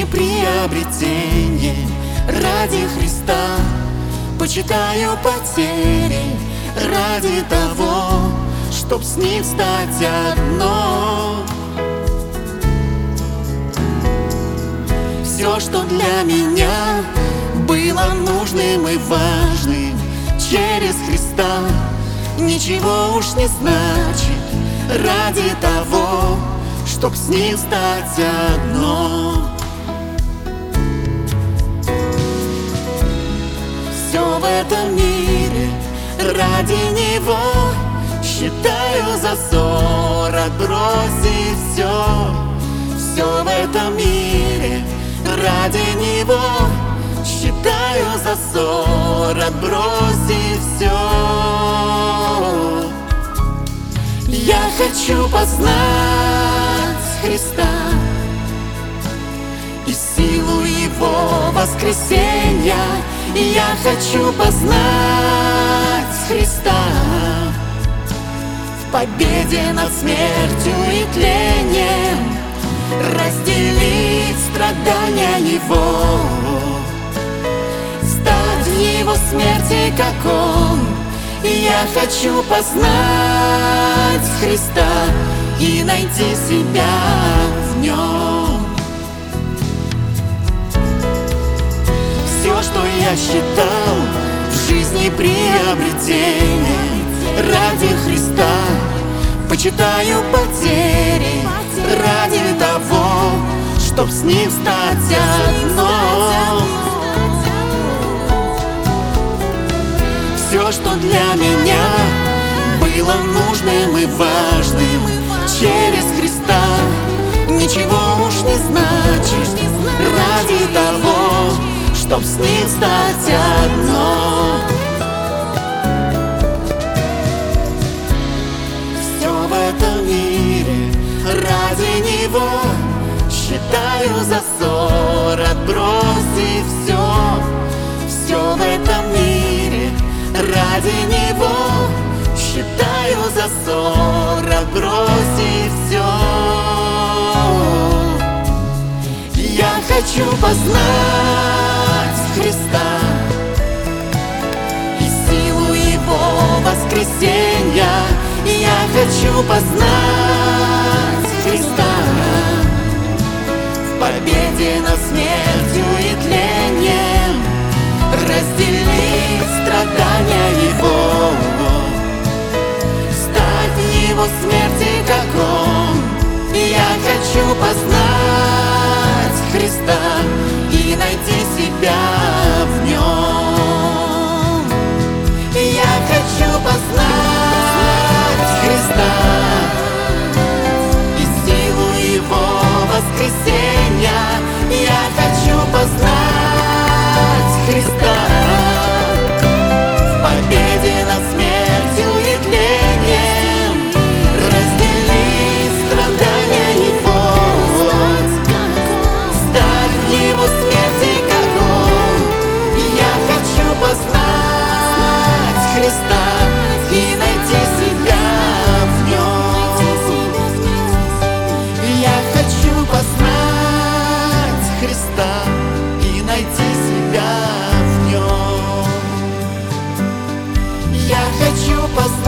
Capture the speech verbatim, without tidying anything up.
приобретение ради Христа. Почитаю потери ради того, чтоб с ним стать одно. Все, что для меня было нужным и важным через Христа, ничего уж не значит ради того, чтоб с ним стать одно. Все в этом мире ради него считаю за ссор, отбросив все. Все в этом мире ради него считаю за ссор, отбросив все. Я хочу познать Христа и силу Его воскресения. Я хочу познать Христа в победе над смертью и тлением, разделить страдания Его, стать в Его смерти, как Он. Я хочу познать Христа и найти себя в Нем. Все, что я считал в жизни приобретением ради Христа, почитаю потери ради того, чтоб с ним стать одно. Все, что для меня было нужным и важным через Христа, ничего уж не значит ради того, чтоб с ним стать одно. Все в этом мире ради него считаю за ссор, отбросив все. Все в этом мире ради него считаю за ссор, отбросив все. Я хочу познать Христа и силу Его воскресения. Я хочу познать Христа в победе над смертью и тлением, разделить страдания Его, стать в Его смерти, как Он. Я хочу познать Христа и найти себя в Нем. Я хочу познать Христа и силу Его воскресения. Я хочу познать Христа в победе над смертью и тлением, разделить страдания Его, стать в Его смерти, как Он. Я хочу познать Христа и найти себя в Нем. Я хочу познать Христа и найти себя в Нем. Я хочу познать